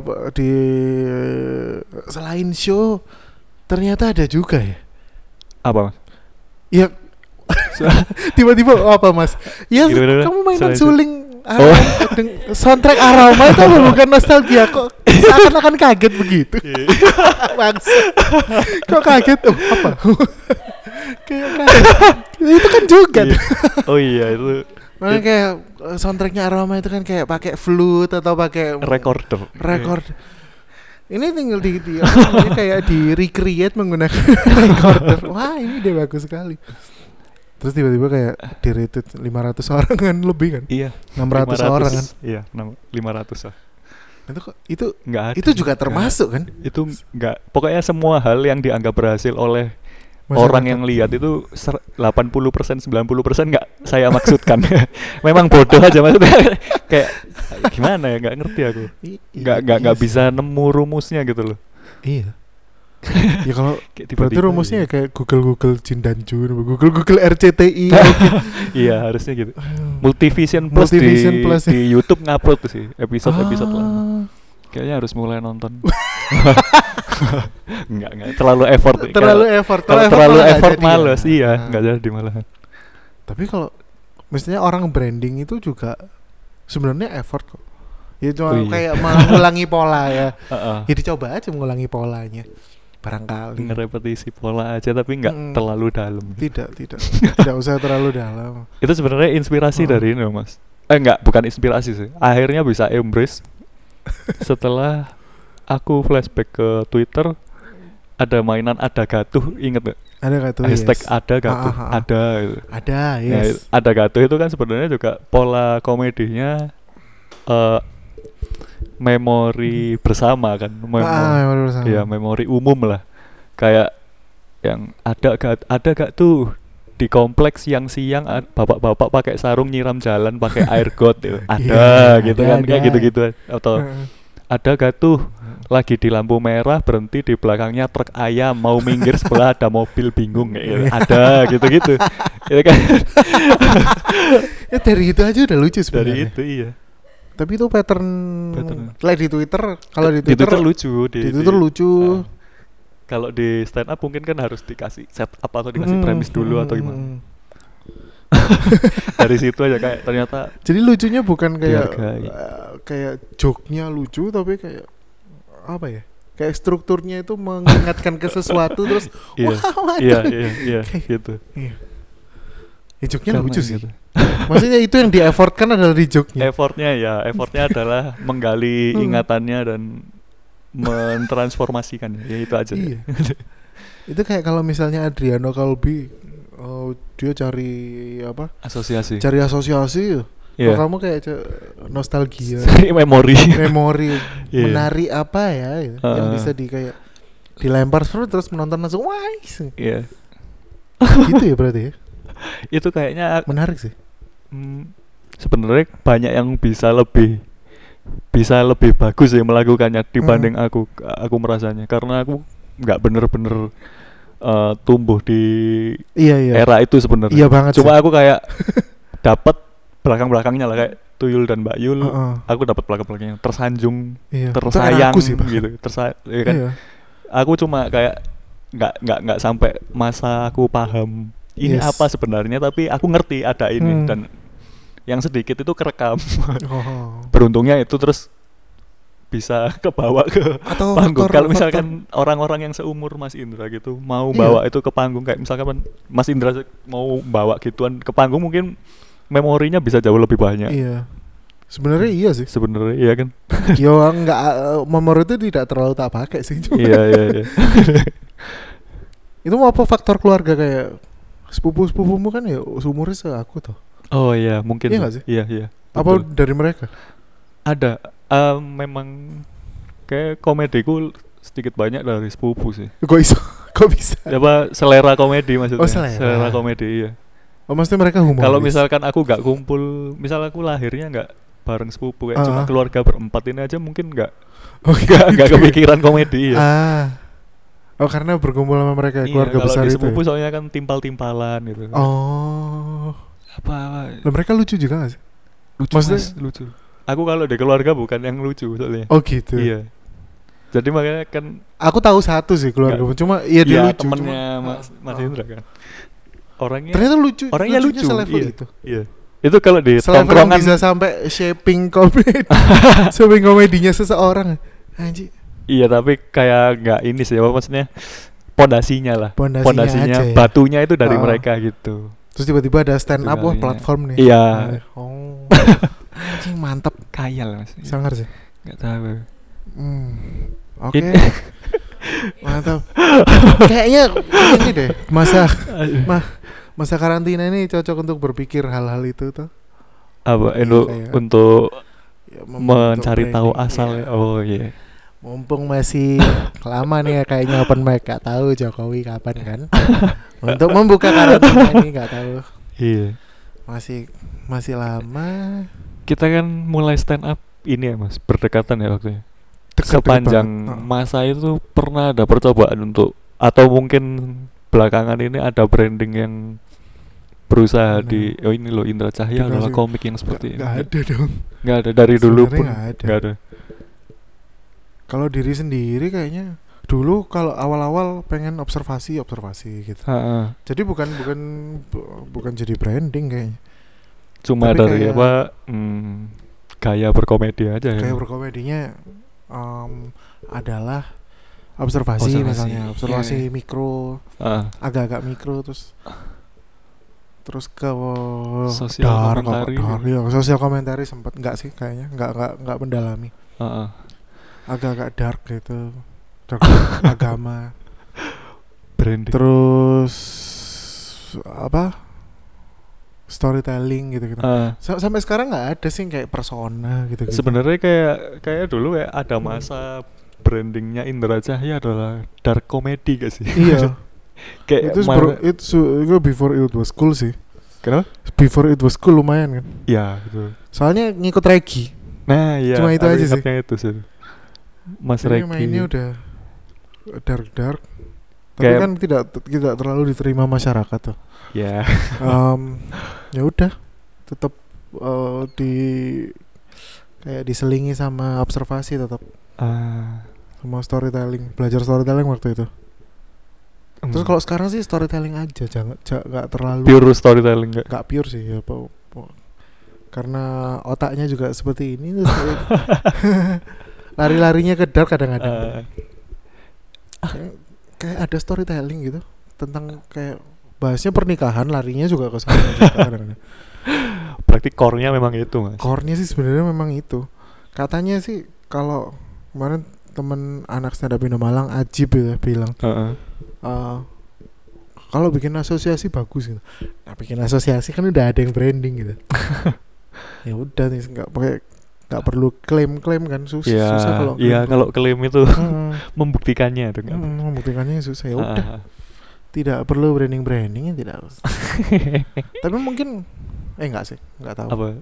Speaker 1: selain show ternyata ada juga ya.
Speaker 2: Apa Mas?
Speaker 1: Ya tiba-tiba apa Mas? Ya kamu mainan suling soundtrack Aroma itu bukan nostalgia kok seakan-akan kaget begitu. Maksud kok kaget apa? Kayak kaget. Itu kan juga.
Speaker 2: Oh iya itu.
Speaker 1: Makanya kayak soundtracknya Aroma itu kan kayak pakai flute atau pakai
Speaker 2: recorder.
Speaker 1: Ini tinggal kayak di recreate menggunakan recorder. Wah ini dia bagus sekali. Terus tiba-tiba kayak di rated 500 orang kan lebih kan?
Speaker 2: Iya.
Speaker 1: 600 orang kan?
Speaker 2: Iya, 500 lah.
Speaker 1: Itu
Speaker 2: enggak ada.
Speaker 1: Itu juga termasuk kan?
Speaker 2: Itu enggak. Pokoknya semua hal yang dianggap berhasil oleh orang yang lihat itu 80% 90% enggak saya maksudkan. Memang bodoh aja maksudnya. Kayak gimana ya, enggak ngerti aku. Enggak bisa nemu rumusnya gitu loh.
Speaker 1: Iya. Ya kalau berarti rumusnya ya kayak Google Jin dan Jun, Google RCTI.
Speaker 2: Iya harusnya gitu. Multivision Plus di YouTube ngupload sih episode lama. Kayaknya harus mulai nonton. Enggak terlalu effort. Terlalu effort males. Iya, enggak jadi malahan.
Speaker 1: Tapi kalau mestinya orang branding itu juga sebenarnya effort kok. Ya cuma kayak mengulangi pola ya. Ya dicoba aja mengulangi polanya. Barangkali
Speaker 2: ngerepetisi pola aja tapi enggak terlalu dalam.
Speaker 1: Tidak usah terlalu dalam.
Speaker 2: Itu sebenarnya inspirasi dari ini Mas. Bukan inspirasi sih. Akhirnya bisa embrace setelah aku flashback ke Twitter, ada mainan ada gatuh, inget gak?
Speaker 1: Ada gatuh.
Speaker 2: Hashtag ada gatuh.
Speaker 1: Ada, yes.
Speaker 2: Nah, ada gatuh itu kan sebenarnya juga pola komedinya memori bersama kan,
Speaker 1: memori bersama.
Speaker 2: Ya memori umum lah, kayak yang ada gak tuh di kompleks yang siang bapak-bapak pakai sarung nyiram jalan pakai air got gitu. Ada gitu kan, kayak gitu-gitu atau ada gak tuh lagi di lampu merah berhenti di belakangnya truk ayam mau minggir sebelah ada mobil bingung kayak gitu. Ada gitu-gitu. Ya kan?
Speaker 1: Ya dari itu aja udah lucu
Speaker 2: Dari
Speaker 1: sebenarnya.
Speaker 2: itu iya.
Speaker 1: Tapi itu pattern. Like di Twitter, kalau di
Speaker 2: Di
Speaker 1: Twitter,
Speaker 2: Twitter lucu
Speaker 1: di Twitter lucu.
Speaker 2: Kalau di stand up mungkin kan harus dikasih setup atau dikasih premis dulu atau gimana. Dari situ aja kayak ternyata
Speaker 1: Jadi lucunya bukan kayak
Speaker 2: dihargai.
Speaker 1: kayak joke-nya lucu, tapi kayak apa ya? Kayak strukturnya itu mengingatkan ke sesuatu terus
Speaker 2: Iya.
Speaker 1: wow.
Speaker 2: Iya
Speaker 1: Kayak-
Speaker 2: gitu.
Speaker 1: Iya. Ya joke-nya
Speaker 2: Karena
Speaker 1: lucu sih.
Speaker 2: gitu.
Speaker 1: Maksudnya itu yang di-effortkan adalah di joke-nya.
Speaker 2: Effortnya adalah menggali ingatannya dan mentransformasikannya. Ya itu aja.
Speaker 1: Iya. Itu kayak kalau misalnya Adriano Kalbi dia cari apa?
Speaker 2: Asosiasi.
Speaker 1: Cari asosiasi.
Speaker 2: Iya.
Speaker 1: Kalau kamu kayak nostalgia,
Speaker 2: Memori.
Speaker 1: memori,
Speaker 2: Iya.
Speaker 1: menari apa ya yang bisa kayak dilempar terus menonton langsung wah.
Speaker 2: Iya.
Speaker 1: Gitu ya berarti ya.
Speaker 2: Itu kayaknya
Speaker 1: Menarik sih.
Speaker 2: sebenarnya banyak yang bisa lebih bagus ya melakukannya dibanding aku merasanya karena aku nggak bener-bener tumbuh di
Speaker 1: Iya.
Speaker 2: era itu sebenarnya.
Speaker 1: Iya banget
Speaker 2: Cuma
Speaker 1: sih.
Speaker 2: aku kayak dapat belakang-belakangnya lah kayak Tuyul dan Mbak Yul. Aku dapat belakang-belakangnya tersanjung,
Speaker 1: Iya.
Speaker 2: tersayang
Speaker 1: Itu aku sih, Pak.
Speaker 2: gitu. Ya kan?
Speaker 1: Iya.
Speaker 2: Aku cuma kayak nggak sampai masa aku paham ini
Speaker 1: Yes.
Speaker 2: apa sebenarnya, tapi aku ngerti ada ini dan yang sedikit itu kerekam.
Speaker 1: Oh.
Speaker 2: Beruntungnya itu terus bisa kebawa ke
Speaker 1: Atau
Speaker 2: panggung.
Speaker 1: faktor-
Speaker 2: Kalau misalkan orang-orang yang seumur Mas Indra gitu mau
Speaker 1: Iya.
Speaker 2: bawa itu ke panggung kayak misalkan Mas Indra mau bawa gituan ke panggung mungkin memorinya bisa jauh lebih banyak.
Speaker 1: Iya. Sebenarnya iya sih.
Speaker 2: Sebenarnya iya kan?
Speaker 1: Yo enggak memori itu tidak terlalu tak pakai sih. Cuma
Speaker 2: Iya.
Speaker 1: itu mau apa faktor keluarga kayak sepupu-sepupumu kan ya seumurnya seaku tuh.
Speaker 2: Oh iya, mungkin.
Speaker 1: Iya nggak sih?
Speaker 2: Iya.
Speaker 1: Apa
Speaker 2: Betul.
Speaker 1: dari mereka?
Speaker 2: Ada memang kayak komediku sedikit banyak dari sepupu sih.
Speaker 1: Kok bisa?
Speaker 2: Apa selera komedi maksudnya?
Speaker 1: Oh, selera.
Speaker 2: Komedi iya.
Speaker 1: Oh, maksudnya mereka humoris.
Speaker 2: Kalau misalkan aku nggak kumpul, misal aku lahirnya nggak bareng sepupu kayak cuma keluarga berempat ini aja mungkin nggak kepikiran komedi ya.
Speaker 1: Oh, karena berkumpul sama mereka keluarga
Speaker 2: kalau
Speaker 1: besar
Speaker 2: di
Speaker 1: itu.
Speaker 2: sepupu
Speaker 1: Ya?
Speaker 2: soalnya kan timpal-timpalan gitu.
Speaker 1: Oh.
Speaker 2: Apa?
Speaker 1: Lah mereka lucu juga gak sih?
Speaker 2: Lucu
Speaker 1: Maksudnya-
Speaker 2: Mas, lucu. Aku kalau di keluarga bukan yang lucu soalnya.
Speaker 1: Oh gitu.
Speaker 2: Iya. Jadi makanya kan
Speaker 1: Aku tahu satu sih keluarga, cuma iya dia lucu.
Speaker 2: temennya Mas Indra kan. Orangnya
Speaker 1: Ternyata lucu.
Speaker 2: orangnya
Speaker 1: lucunya
Speaker 2: lucu.
Speaker 1: selevel
Speaker 2: Iya.
Speaker 1: itu.
Speaker 2: Iya. Itu kalau di
Speaker 1: Selevel yang
Speaker 2: tongkrongan
Speaker 1: bisa sampai shaping komedi. Shaping komedinya seseorang. Anjir.
Speaker 2: iya tapi kayak nggak ini sih apa maksudnya pondasinya lah.
Speaker 1: Pondasinya aja ya.
Speaker 2: Batunya itu dari
Speaker 1: Oh.
Speaker 2: mereka gitu.
Speaker 1: Terus tiba-tiba ada stand up, wah
Speaker 2: Kalinya.
Speaker 1: platform nih.
Speaker 2: Iya.
Speaker 1: Oh. Anjing mantep.
Speaker 2: Kaya lah Mas.
Speaker 1: Sangar sih.
Speaker 2: Nggak tahu.
Speaker 1: Oke. Mantap. Kayaknya ini deh masa karantina ini cocok untuk berpikir hal-hal itu tuh.
Speaker 2: Apa
Speaker 1: Iya,
Speaker 2: untuk
Speaker 1: kayak-
Speaker 2: untuk
Speaker 1: Ya,
Speaker 2: mencari tahu
Speaker 1: branding,
Speaker 2: asalnya.
Speaker 1: iya.
Speaker 2: Oh iya.
Speaker 1: Mumpung masih lama nih ya kayaknya open mic, gak tahu Jokowi kapan kan. Untuk membuka karantina ini gak tahu.
Speaker 2: Iya.
Speaker 1: Masih lama.
Speaker 2: Kita kan mulai stand up ini ya Mas, berdekatan ya waktunya.
Speaker 1: Deket-deket
Speaker 2: Sepanjang
Speaker 1: banget.
Speaker 2: masa itu pernah ada percobaan untuk atau mungkin belakangan ini ada branding yang berusaha di ini loh Indra Cahya adalah
Speaker 1: Dikasih.
Speaker 2: komik yang seperti ini.
Speaker 1: Gak ada dong.
Speaker 2: Nggak ada dari dulu
Speaker 1: Sebenarnya
Speaker 2: pun.
Speaker 1: nggak ada.
Speaker 2: Nggak ada.
Speaker 1: Kalau diri sendiri kayaknya dulu kalau awal-awal pengen observasi gitu.
Speaker 2: Ha-ha.
Speaker 1: Jadi bukan jadi branding kayaknya.
Speaker 2: Cuma
Speaker 1: Tapi
Speaker 2: dari
Speaker 1: kayak-
Speaker 2: apa gaya berkomedi aja ya.
Speaker 1: Kayak berkomedinya adalah observasi
Speaker 2: Observasi.
Speaker 1: misalnya,
Speaker 2: Iya.
Speaker 1: observasi mikro, agak-agak mikro terus ke
Speaker 2: Sosial komentari.
Speaker 1: ya, sosial komentari sempat enggak sih kayaknya, enggak mendalami.
Speaker 2: Ha-ha.
Speaker 1: Agak-agak dark gitu. Dark agama.
Speaker 2: Branding.
Speaker 1: Terus apa? Storytelling gitu. Sampai sekarang nggak ada sih kayak persona gitu.
Speaker 2: Sebenarnya kayak dulu kayak ada masa brandingnya Indra Cahya adalah dark comedy gak sih?
Speaker 1: Iya.
Speaker 2: Kayak
Speaker 1: itu before it was cool sih.
Speaker 2: Kenapa?
Speaker 1: Before it was cool lumayan kan.
Speaker 2: Iya gitu.
Speaker 1: Soalnya ngikut reggae.
Speaker 2: Nah iya.
Speaker 1: Cuma itu
Speaker 2: aku
Speaker 1: aja sih.
Speaker 2: ingatnya itu sih. Mas
Speaker 1: Jadi
Speaker 2: Regi.
Speaker 1: mainnya udah dark. Tapi
Speaker 2: Kayak-
Speaker 1: kan tidak terlalu diterima masyarakat tuh.
Speaker 2: Ya.
Speaker 1: Ya udah, tetap di kayak diselingi sama observasi tetap sama storytelling, belajar storytelling waktu itu. Terus kalau sekarang sih storytelling aja, nggak terlalu
Speaker 2: pure storytelling enggak?
Speaker 1: nggak pure sih ya, karena otaknya juga seperti ini terus lari-larinya ke dark kadang-kadang. Kayak ada storytelling gitu tentang kayak bahasnya pernikahan, larinya juga ke sana juga kadang-kadang.
Speaker 2: Berarti core-nya memang itu, Mas.
Speaker 1: Core-nya sih sebenarnya memang itu. Katanya sih kalau kemarin temen anak stand up Indo Malang Ajib ya bilang kalau bikin asosiasi bagus gitu. Nah, bikin asosiasi kan udah ada yang branding gitu. Ya udah nih, nggak perlu klaim kan, susah kalau
Speaker 2: iya kalau klaim itu membuktikannya itu
Speaker 1: membuktikannya susah. Ya udah, tidak perlu branding tidak usah. Tapi mungkin enggak sih, nggak tahu.
Speaker 2: Apa?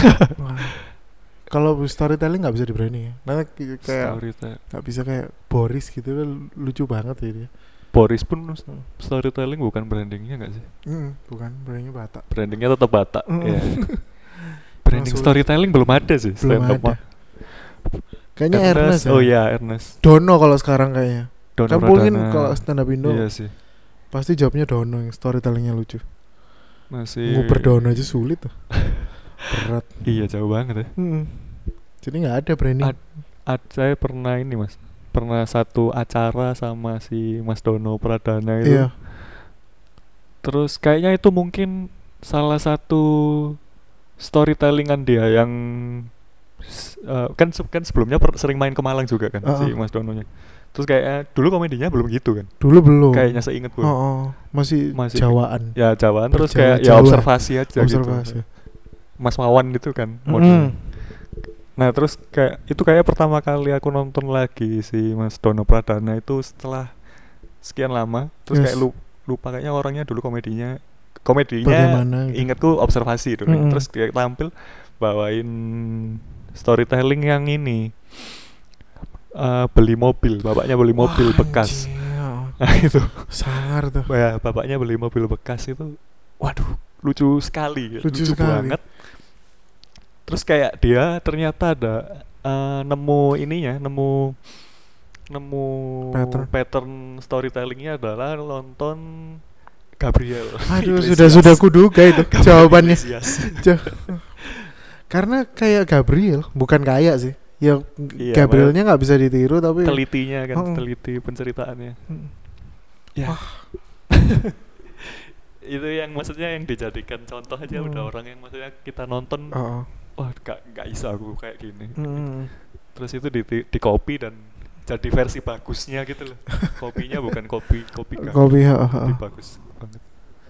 Speaker 1: Kalau storytelling nggak bisa di branding ya. Nah, kayak nggak bisa kayak Boris gitu kan, lucu banget ya dia.
Speaker 2: Boris pun storytelling bukan brandingnya nggak sih?
Speaker 1: Bukan, brandingnya Batak.
Speaker 2: Brandingnya tetap Batak. Ya. Branding storytelling belum ada sih.
Speaker 1: Belum ada. Kayaknya Ernest ya.
Speaker 2: Oh iya, Ernest.
Speaker 1: Dono kalau sekarang kayaknya.
Speaker 2: Dono
Speaker 1: kan mungkin kalau stand up Indo.
Speaker 2: Iya sih.
Speaker 1: Pasti jawabnya Dono yang storytellingnya lucu.
Speaker 2: Masih
Speaker 1: nguper Dono aja sulit tuh. Berat.
Speaker 2: Iya, jauh banget ya.
Speaker 1: Jadi nggak ada branding.
Speaker 2: Saya pernah ini, Mas. Pernah satu acara sama si Mas Dono Pradana itu.
Speaker 1: Iya.
Speaker 2: Terus kayaknya itu mungkin salah satu storytellingan dia yang kan sebelumnya sering main ke Malang juga kan si Mas Dononya. Terus kayaknya dulu komedinya belum gitu kan.
Speaker 1: Dulu belum.
Speaker 2: Kayaknya seinget gue.
Speaker 1: Masih Jawaan.
Speaker 2: Ya Jawaan terus kayak ya observasi aja gitu. Mas Wawan gitu kan model. Nah terus kayak itu kayak pertama kali aku nonton lagi si Mas Dono Pradana itu setelah sekian lama. Terus kayak lupa kayaknya orangnya dulu komedinya
Speaker 1: bagaimana gitu.
Speaker 2: Ingatku observasi dulu. Terus kayak tampil bawain storytelling yang ini beli mobil, bapaknya beli mobil bekas. Nah itu
Speaker 1: sangar tuh.
Speaker 2: Ya, bapaknya beli mobil bekas itu, waduh lucu sekali, lucu banget. Terus kayak dia ternyata ada nemu pattern storytellingnya adalah nonton Gabriel.
Speaker 1: Aduh, sudah kuduga itu jawabannya. Karena kayak Gabriel, bukan kayak sih. Ya iya, Gabrielnya nggak bisa ditiru tapi
Speaker 2: telitinya kan, teliti penceritaannya. Ya. Itu yang maksudnya yang dijadikan contoh aja udah orang yang maksudnya kita nonton. Wah, gak bisa aku kayak gini. Terus itu di copy dan jadi versi bagusnya gitu loh. Kopinya bukan kopi bagus banget.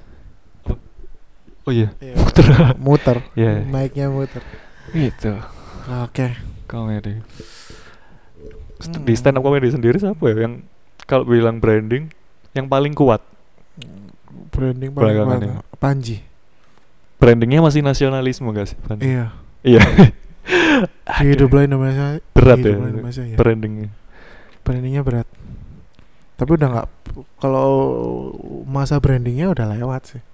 Speaker 2: Oh iya.
Speaker 1: Muter.
Speaker 2: Yeah.
Speaker 1: Mic-nya muter.
Speaker 2: Gitu.
Speaker 1: Oke.
Speaker 2: Komedi. Di stand up comedy sendiri siapa ya yang kalau bilang branding yang paling kuat?
Speaker 1: Branding paling kuat Panji.
Speaker 2: Brandingnya masih nasionalisme gak sih Panji?
Speaker 1: Iya. Hidup lah Indonesia.
Speaker 2: Berat ya brandingnya.
Speaker 1: Brandingnya berat. Tapi udah nggak, kalau masa brandingnya udah lewat sih.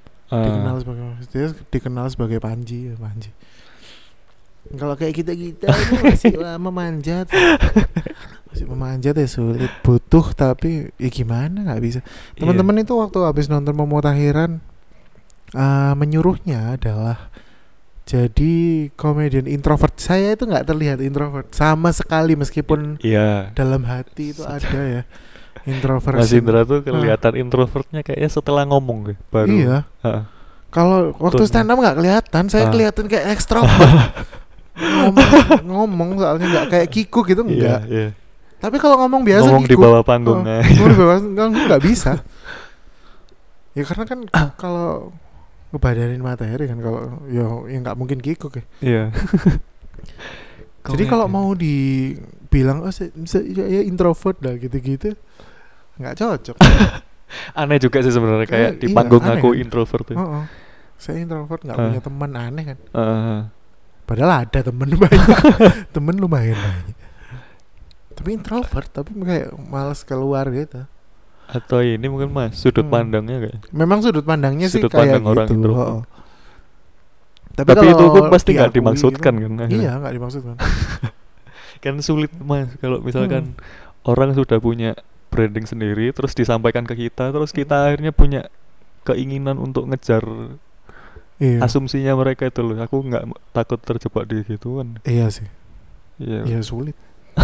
Speaker 1: Dikenal sebagai Panji. Kalau kayak kita ini masih memanjat. Masih memanjat ya sulit, butuh tapi ya gimana, nggak bisa. Teman-teman itu waktu habis nonton Momo Tahiran menyuruhnya adalah jadi komedian introvert. Saya itu nggak terlihat introvert sama sekali meskipun dalam hati itu ada ya introvert.
Speaker 2: Mas Indra tuh kelihatan introvertnya kayaknya setelah ngomong baru.
Speaker 1: Iya. Kalau waktu stand up nggak kelihatan, saya kelihatan kayak ekstrovert. ngomong soalnya nggak kayak Kiko gitu enggak. Tapi kalau ngomong biasa
Speaker 2: ngomong
Speaker 1: Kiko,
Speaker 2: di bawah panggungnya.
Speaker 1: Ngomong di bawah panggung nggak bisa. Ya karena kan kalau ngebadanin materi kan, kalau ya nggak mungkin Kiko ya.
Speaker 2: Iya.
Speaker 1: Jadi kalau mau dibilang ya introvert dah gitu-gitu nggak cocok.
Speaker 2: Aneh juga sih sebenarnya kayak di panggung aku kan? Introvert ya.
Speaker 1: Saya introvert nggak punya teman, aneh kan. Padahal ada temen banyak. Temen lumayan banyak. Tapi introvert, tapi kayak malas keluar gitu.
Speaker 2: Atau ini mungkin Mas sudut pandangnya kayak.
Speaker 1: Memang sudut pandangnya
Speaker 2: Sudut
Speaker 1: sih kayak
Speaker 2: pandang orang
Speaker 1: gitu.
Speaker 2: introvert.
Speaker 1: Tapi
Speaker 2: itu
Speaker 1: kalau
Speaker 2: pun pasti nggak
Speaker 1: diakui
Speaker 2: dimaksudkan
Speaker 1: gitu,
Speaker 2: kan?
Speaker 1: Iya, nggak dimaksudkan.
Speaker 2: Kan sulit Mas kalau misalkan orang sudah punya branding sendiri terus disampaikan ke kita, terus kita akhirnya punya keinginan untuk ngejar asumsinya mereka itu loh. Aku nggak takut terjebak di gituan.
Speaker 1: Iya sih.
Speaker 2: Iya.
Speaker 1: Iya sulit.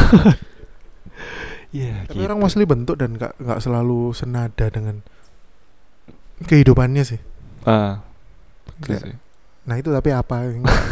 Speaker 2: Iya.
Speaker 1: Tapi orang mostly bentuk dan nggak selalu senada dengan kehidupannya sih.
Speaker 2: Betul sih.
Speaker 1: Nah itu tapi apa?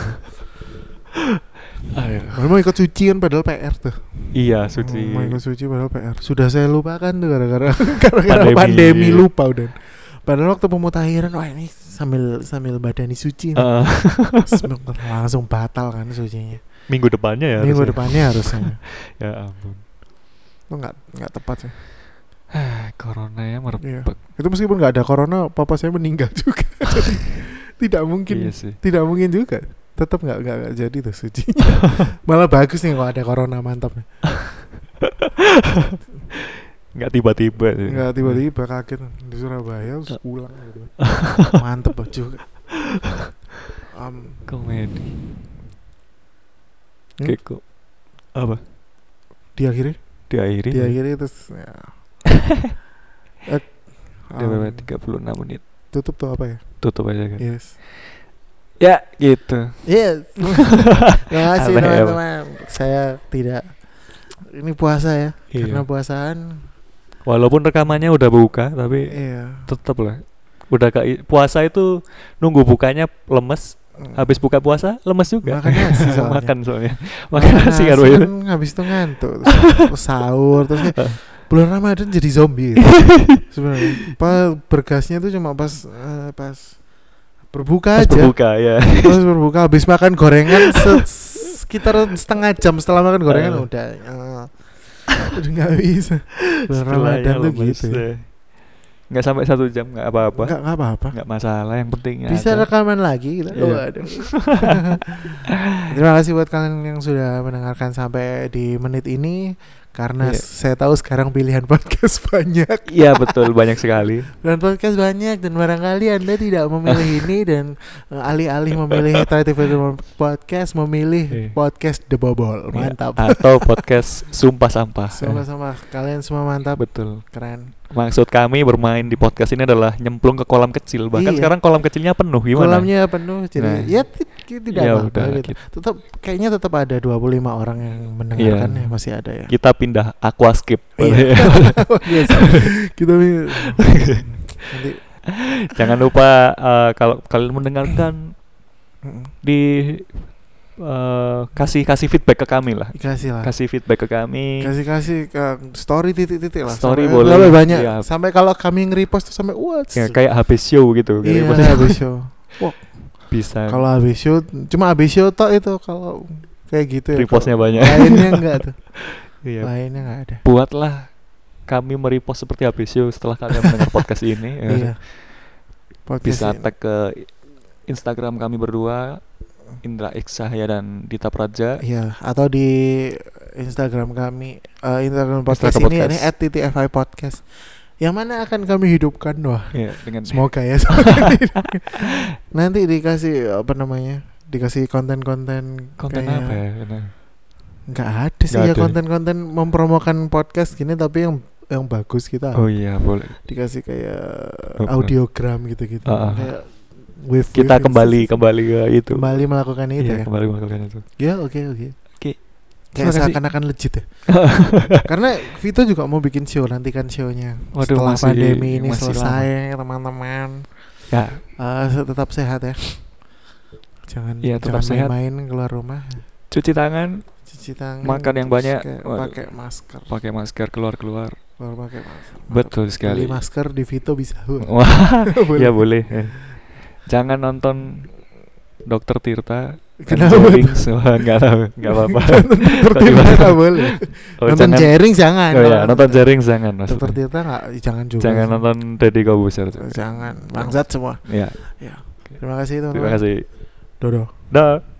Speaker 1: Mau ikut suci kan padahal PR tuh.
Speaker 2: Iya suci.
Speaker 1: Mau ikut suci padahal PR. Sudah saya lupakan tuh gara-gara pandemi lupa udah. Padahal waktu pemutahiran wah ini sambil badani suci langsung batal kan sucinya.
Speaker 2: Minggu depannya ya.
Speaker 1: Minggu depannya harusnya.
Speaker 2: Ya ampun.
Speaker 1: Itu nggak tepat sih.
Speaker 2: Corona ya merebak.
Speaker 1: Iya. Itu meskipun nggak ada corona, papa saya meninggal juga. Tidak mungkin. Iya sih. Tidak mungkin juga. Tetap nggak jadi tuh suci. Malah bagus nih kalau ada corona, mantap nih.
Speaker 2: Nggak tiba-tiba sih.
Speaker 1: Nggak tiba-tiba kaget di Surabaya terus pulang gitu. Mantep juga.
Speaker 2: Komedi. Keko. Apa?
Speaker 1: Diakhiri terus ya.
Speaker 2: Udah 36 menit.
Speaker 1: Tutup tuh apa ya?
Speaker 2: Tutup aja kan.
Speaker 1: Yes.
Speaker 2: Ya gitu.
Speaker 1: Yes. Terima kasih teman-teman. Saya tidak. Ini puasa ya. Karena puasaan.
Speaker 2: Walaupun rekamannya udah buka, tapi tetap lah. Udah puasa itu nunggu bukanya lemes. Habis buka puasa lemes juga.
Speaker 1: Makan nasi soalnya.
Speaker 2: Makan nasi kan
Speaker 1: habis itu ngantuk. Terus sahur terus bulan Ramadan jadi zombie gitu. Sebenarnya bergasnya tuh cuma pas berbuka aja. Pas berbuka habis makan gorengan sekitar setengah jam setelah makan gorengan udah nggak bisa. Bulan Ramadan tuh gitu.
Speaker 2: Nggak sampai 1 jam nggak apa-apa.
Speaker 1: Nggak apa-apa.
Speaker 2: Nggak masalah, yang penting
Speaker 1: bisa
Speaker 2: ada.
Speaker 1: Rekaman lagi gitu. Terima kasih buat kalian yang sudah mendengarkan sampai di menit ini. Karena saya tahu sekarang pilihan podcast banyak.
Speaker 2: Iya betul, banyak sekali.
Speaker 1: Dan podcast banyak dan barangkali Anda tidak memilih ini dan alih-alih memilih Creative Podcast memilih podcast The Bobol. Mantap.
Speaker 2: Atau podcast Sumpah Sampah.
Speaker 1: Sumpah-sampah. Kalian semua mantap.
Speaker 2: Betul.
Speaker 1: Keren.
Speaker 2: Maksud kami bermain di podcast ini adalah nyemplung ke kolam kecil. Bahkan sekarang kolam kecilnya penuh. Gimana?
Speaker 1: Kolamnya penuh. Jadi tidak apa-apa gitu. Tetap ada 25 orang yang mendengarkan ya, masih ada ya.
Speaker 2: Kita pindah aquascape.
Speaker 1: Kita nanti.
Speaker 2: Jangan lupa kalau kalian mendengarkan di kasih feedback ke kami lah. Kasih feedback ke kami.
Speaker 1: Kasih ke story titik-titik lah.
Speaker 2: Story
Speaker 1: sampai
Speaker 2: boleh
Speaker 1: banyak.
Speaker 2: Ya.
Speaker 1: Sampai kalau kami nge-repost tuh sampai
Speaker 2: kayak habis show gitu.
Speaker 1: Iya, habis show.
Speaker 2: Bisa.
Speaker 1: Kalau habis show cuma habis show tok itu kalau kayak gitu ya.
Speaker 2: Repostnya banyak.
Speaker 1: Lainnya enggak tuh.
Speaker 2: Iya.
Speaker 1: Lainnya enggak ada.
Speaker 2: Buatlah kami merepost seperti habis show setelah kalian mendengar podcast ini.
Speaker 1: Iya.
Speaker 2: Bisa tag ke Instagram kami berdua, Indra Iksahya dan Dita Praja.
Speaker 1: Iya, atau di Instagram kami, Instagram podcast ini @ttfi podcast. Yang mana akan kami hidupkan
Speaker 2: dengan
Speaker 1: semoga ya. Nanti dikasih dikasih konten-konten
Speaker 2: apa ya?
Speaker 1: Enggak ada sih ya konten-konten mempromokan podcast gini tapi yang bagus kita.
Speaker 2: Oh iya, boleh.
Speaker 1: Dikasih kayak audiogram gitu-gitu. Kayak
Speaker 2: kita kembali ke itu.
Speaker 1: Kembali melakukan itu ya.
Speaker 2: Kembali melakukan itu.
Speaker 1: Ya, oke. Kayak seakan-akan legit ya. Karena Vito juga mau bikin show, nantikan show-nya. Setelah pandemi ini selesai, teman-teman.
Speaker 2: Ya,
Speaker 1: tetap sehat ya. Jangan main keluar rumah.
Speaker 2: Cuci tangan, makan yang banyak,
Speaker 1: pakai masker,
Speaker 2: keluar
Speaker 1: pakai masker.
Speaker 2: Betul sekali.
Speaker 1: Beli masker di Vito bisa.
Speaker 2: Wah, ya boleh. Jangan nonton Dokter Tirta.
Speaker 1: Kenapa?
Speaker 2: Enggak apa-apa.
Speaker 1: Dokter Tirta enggak boleh. Nonton Jering jangan.
Speaker 2: Nonton Jering jangan.
Speaker 1: Dokter Tirta jangan juga.
Speaker 2: Jangan nonton Deddy Kobuser.
Speaker 1: Jangan. Bangsat semua.
Speaker 2: Iya.
Speaker 1: Terima kasih teman-teman.
Speaker 2: Terima kasih.
Speaker 1: Dodo.
Speaker 2: Dah.